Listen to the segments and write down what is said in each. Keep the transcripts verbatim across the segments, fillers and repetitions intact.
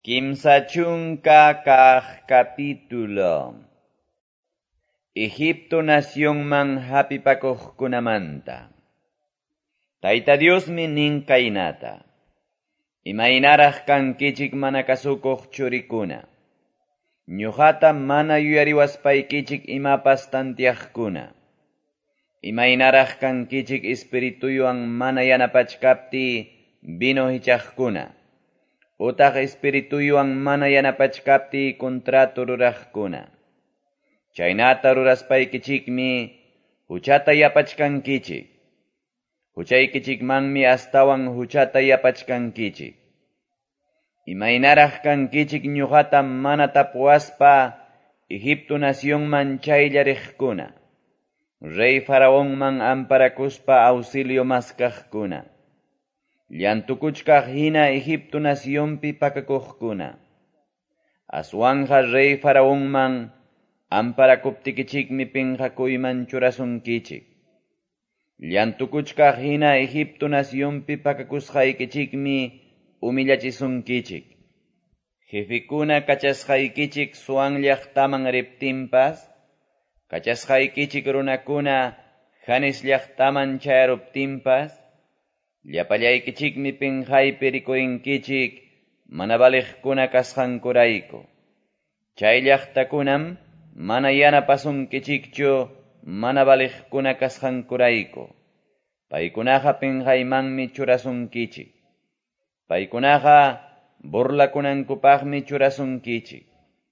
Kimsa chunka kaq capítulo. Egipto naciónman hapipakuqkunamanta. Tayta Diosmi nin kaynata. Imaynaraq kankichik mana kasukuq churikuna. Ñuqata mana yuyariwaspaykichik imapas tantiaqkuna. Imaynaraq kankichik espirituywan mana yanapachkapti vino hichaqkuna. Utaq espirituywan mana yanapachkapti kontratu ruraqkuna. Chaynata ruraspaykichikmi huchata yapachkankichik. Huchaykichikmanmi astawan huchata yapachkankichik. Imaynaraq kankichik ñuqata mana tapuaspa Egipto naciónman chayllarikuna. Rey Faraonman amparakuspa auxilio maskaqkuna. Llantukuchkaq hina Egipto naciónpi pakakuqkuna. Aswanja Rey Faraonman amparakuptikichikmi pinqakuyman churasunkichik. Llantukuchkaq hina Egipto naciónpi pakakusqaykichikmi umillachisunkichik. Jefikuna kachasqaykichik suwan llaqtaman riptinpas, kachasqaykichik runakuna Janes llaqtaman chayaruptinpas, llapallaykichikmi pinqaypi rikurinkichik mana baliqkuna kasqankurayku. Chay llaqtakunam mana yanapasunkichikchu mana baliqkuna kasqankurayku. Paykunaqa pinqaymanmi churasunkichik. Paykunaqa burlakunankupaqmi churasunkichik.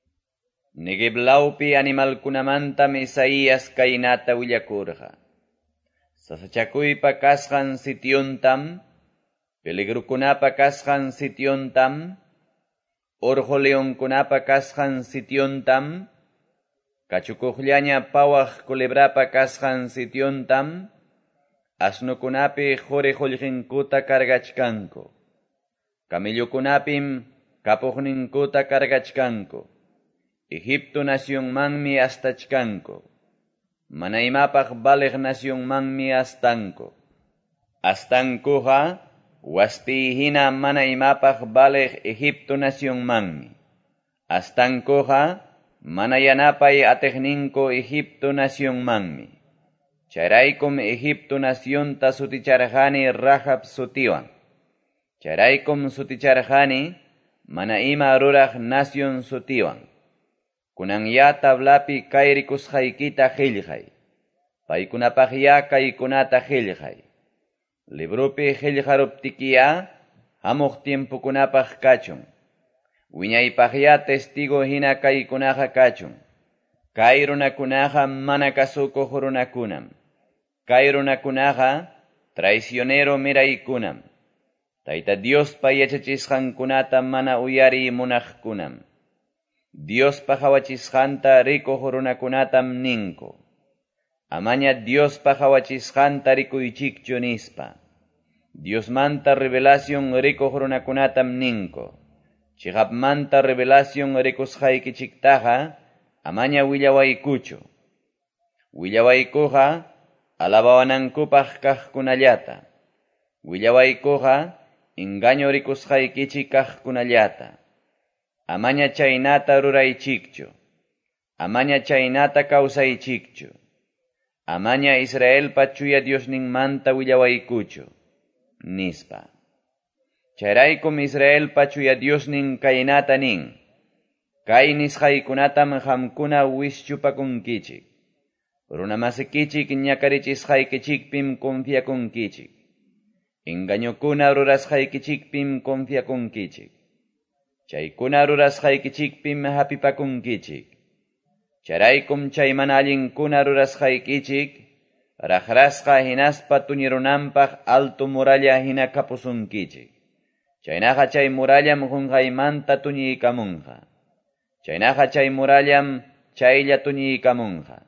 Negeblawpi animalkunamanta Isaías kaynata willakurqa. Sasachakuypa kasqan sityuntam, peligrukunapa kasqan sityuntam, orjo leonkunapa kasqan sityuntam, kachukuqllaña pawaq kulebrapa kasqan sityuntam, asnukunapi quri qullqinkuta kargachkanku. Kamillukunapim kapuqninkuta kargachkanku. Egipto naciónmanmi astachkanku. Mana imapaq baliq naciónmanmi astanku. Astankuqa waspi hina mana imapaq baliq Egipto naciónmanmi. Astankuqa mana yanapay atiqninku Egipto naciónmanmi. Chayraykum Egipto naciónta suticharqani Rahab sutiwan. Chayraykum suticharqani mana ima ruraq nación sutiwan. Kunan ya tablapi kayrikusqaykita qillqay. Paykunapaq ya kaykunata qillqay. Librupi qillqaruptikiya hamuq tiempukunapaq kachun. Wiñaypaq ya testigo hina kaykunaqa kachun. Kay runakunaqa mana kasukuq runakunam. Kay runakunaqa traicionero miraykunam. Tayta Diospa yachachisqankunata mana uyari munaqkunam. Diospa hawachisqanta rikuq runakunatam ninku. Amaña Diospa hawachisqanta rikuychikchu nispa. Diosmanta revelación rikuq runakunatam ninku. Chihapmanta revelación rikusqaykichiktaqa amaña willawaykuchu. Willawaykuqa alabawanankupaq kaqkunallata. Willawaykuqa engaño rikusqaykichik kaqkunallata. Amaña chaynata ruraychikchu. Amaña chaynata kawsaychikchu. Amaña Israelpa chuya Diosninmanta willawaykuchu. Nispa. Chayraykum Israelpa chuya Diosnin kaynata nin. Kay nisqaykunatam qamkuna wischupakunkichik. Runamasikichik ñakarichisqaykichikpim confiakunkichik. Engañokuna rurasqaykichikpim confiakunkichik. Chaykuna rurasqaykichikpim hapipakunkichik. Charaykum chay mana allinkuna rurasqaykichik, raqrasqa hinaspa tuñirunanpaq alto muralla hina kapusunkichik. Chaynaqa chay murallam qunqaymanta tuñiykamunqa. Chaynaqa chay murallam chaylla tuñiykamunqa.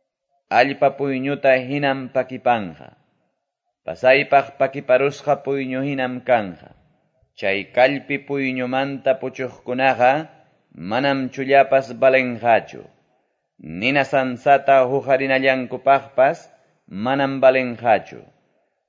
Allpa puyñuta hinam pakipanja. Pasaypaq pakiparusqa puyñu hinam kanja. Chay kallpi puyñumanta puchuqkunaqa manam chullapas balenqachu. Nina sansata huqarinallankupaqpas manam balenqachu.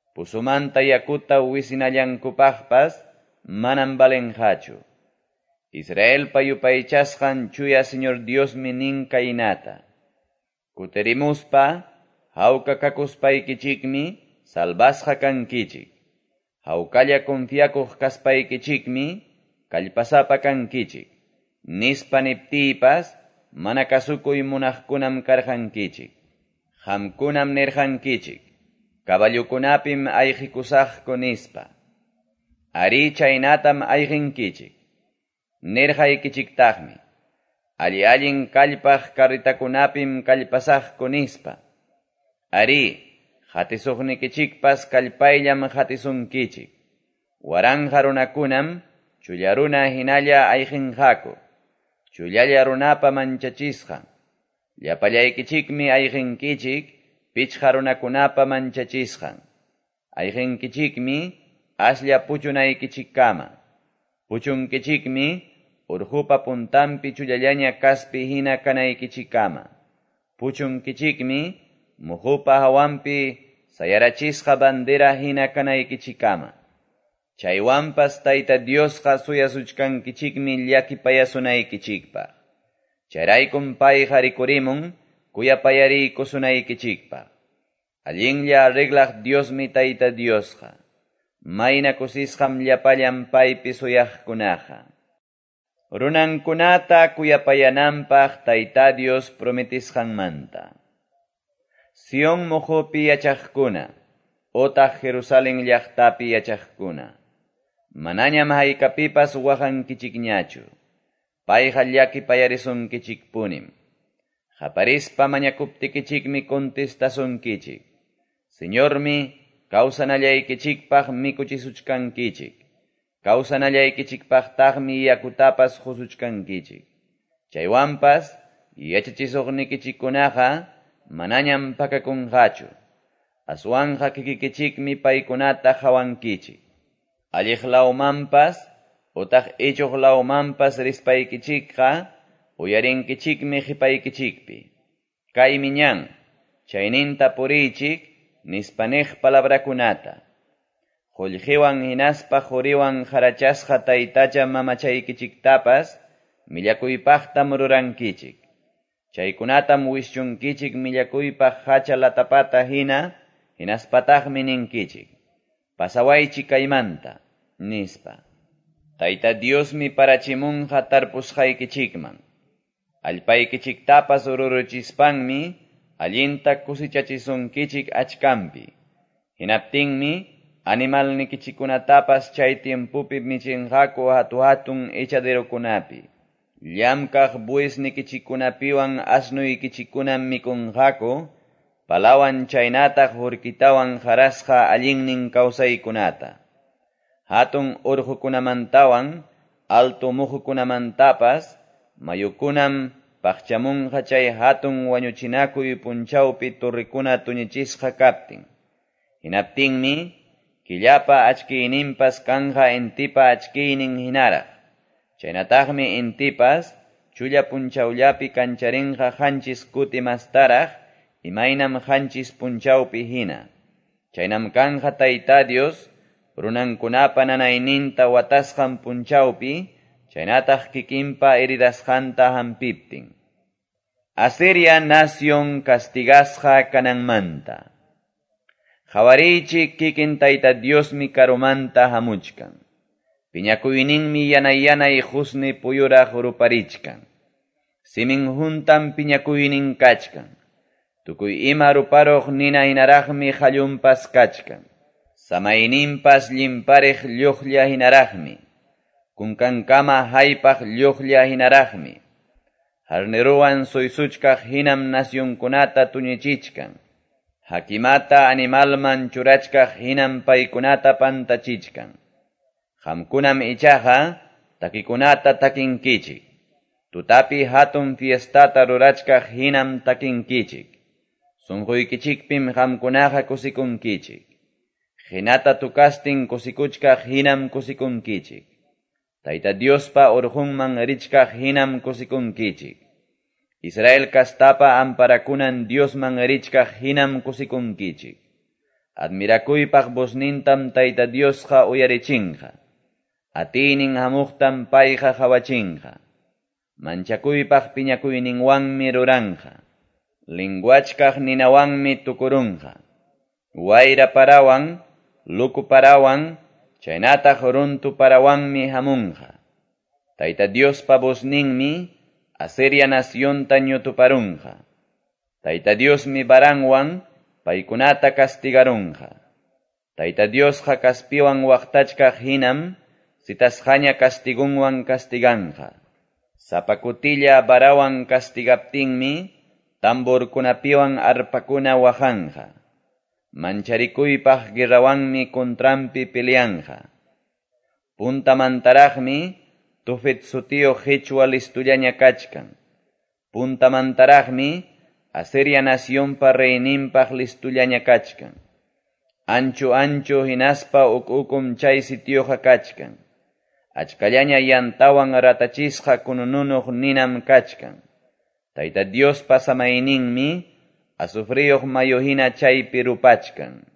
Pusumanta yakuta wisinallankupaqpas manam balenqachu. Israel payupaychasqan chuya Señor Dios nin kaynata. Kuterimuspa, hawka kakuspaykichikmi, salvasqa kankichik. Hawkalla confiakuq kaspaykichikmi, kallpasapa kankichik. Nispa niptipas, mana kasukuy munaqkunam karqankichik. Hamkunam nirqankichik. Caballukunapim ayqikusaqku nispa. Ari chaynatam ayqinkichik. Nirqaykichiktaqmi. Alli allin kallpaq karritakunapim kallpasaqku nispa. Ari, hatisuqnikichikpas kallpayllam hatisunkichik. Waranja runakunam chullaruna hinalla ayqinqaku. Chullalla runapa manchachisqa. Llapallaykichikmi ayqinkichik, pichqa runakunapa manchachisqa. Ayqinkichikmi aslla puchunaykichikkama. Puchunkichikmi urhupa puntampi chullallaña kaspi hina kanaykichikkama. Puchunkichikmi muhupa hawampi sayarachisqa bandera hina kanaykichikkama. Chaywanpas Tayta Diosqa suyasuchkankichikmi llakipayasunaykichikpaq. Chayraykum payqa rikurimun kuyapayariykusunaykichikpaq. Allinlla arreglaq Diosmi Tayta Diosqa. Mayna kusisqam llapallan paypi suyaqkunaqa. Runankunata kuyapayananpaq Tayta Dios prometisqanmanta. Sion muhupi yachaqkuna, otaq Jerusalén llaqtapi yachaqkuna. Manañam haykapipas waqankichikñachu. Payqa llakipayarisunkichikpunim. Qaparispa mañakuptikichikmi contestasunkichik. Señormi, kawsanallaykichikpaq mikuchisuchkankichik. Kawsanallaykichikpaqtaqmi yakutapas husuchkankichik. Chaywanpas, yachachisuqnikichikkunaqa manañam pakakunqachu. Aswanja kikikichikmi paykunata hawankichik. Alliqlawmanpas, utaq ichuqlawmanpas rispaykichikqa, uyarinkichikmi qhipaykichikpi. Kaymi ñan, chayninta puriychik, nispaniq palabrakunata. Qullqiwan hinaspa quriwan harachasqa taytacha mamachaykichiktapas, millakuypaqtam rurankichik. Chaykunatam wischunkichik millakuypaq hacha latapata hina, hinaspataqmi ninkichik. Pasawaychik kaymanta, nispa. Tayta Diosmi parachimunqa tarpusqaykichikman. Allpaykichiktapas ururuchispanmi, allinta kusichachisunkichik achkampi. Hinaptinmi, animalnikichikunatapas chay tiempupi michinqaku hatu hatun echaderokunapi. Llamkaq buisnikichikunapiwan asnuykichikunan mikunqaku, palawan chaynataq hurkitawan harasqa allinnin kawsaykunata. Hatun urhukunamantawan, alto muhukunamantapas, mayukunam paqchamunqa chay hatun wañuchinakuy punchawpi turrikuna tuñichisqa kaptin. Hinaptinmi, killapa achkiyninpas kanja intipa achkiynin hinaraq. Chaynataqmi intipas, chulla punchawllapi kancharinqa hanchis kuti mastaraq, imaynam hanchis punchawpi hina. Chaynam kanja Tayta Dios, runankunapa nanayninta watasqan punchawpi, chaynataq kikinpa heridasqanta hampiptin. Asiria nación castigasqa kananmanta. Hawariychik kikin Tayta Diosmi karumanta hamuchkan. Piñakuyninmi yanay yanay husni puyuraq ruparichkan. Simin juntan piñakuynin kachkan. Tukuy ima ruparoq nina hinaraqmi hallunpas kachkan. Samayninpas limparij lluqlla hinaraqmi. Kunkankama haypaq lluqlla hinaraqmi. Harniruwan suysuchkaq hinam nasyunkunata tuñichichkan. Hakimata animalman churachkaq hinam paykunata pantachichkan. Hamkunam ichaqa takikunata takinkichik. Tutapi hatun fiestata rurachkaq hinam takinkichik. Sunquykichikpim hamkunaqa kusikunkichik. Hinata tukastin kusikuchkaq hinam kusikunkichik. Tayta Diospa urhunman richkaq hinam kusikunkichik. Israel kastapa amparakunan Diosman richkaq hinam kusikunkichik. Admirakuypaq bosnintam Tayta Diosqa uyarichinqa. Atinin hamuqtan payqa hawachinqa. Manchakuypaq piñakuyninwanmi ruranja. Linguachkaq ninawanmi tukurunqa. Wayra parawan, luku parawan, chaynataq runtu parawanmi hamunqa. Tayta Diospa vozninmi Asiria nacionta ñutuparunqa. Tayta Diosmi baranwan paykunata castigarunqa. Tayta Diosqa kaspiwan waqtachkaq hinam sitasqaña castigunwan castiganqa. Sapakutilla barawan castigaptinmi tamborkunapiwan arpakuna waqanja. Mancharikuypaq guerrawanmi kontrampi peleanja. Puntamantaraqmi Tufet sutio Quechua listullaña kachkan. Puntamantaraqmi Asiria nacionpa reyninpaq listullaña kachkan. Ancho ancho hinaspa uk ukum chay sitioqa kachkan. Achkallaña yantawan ratachisqa kunununuq ninam kachkan. Tayta Diospa samayninmi asufriyuq mayuhina chaypi rupachkan.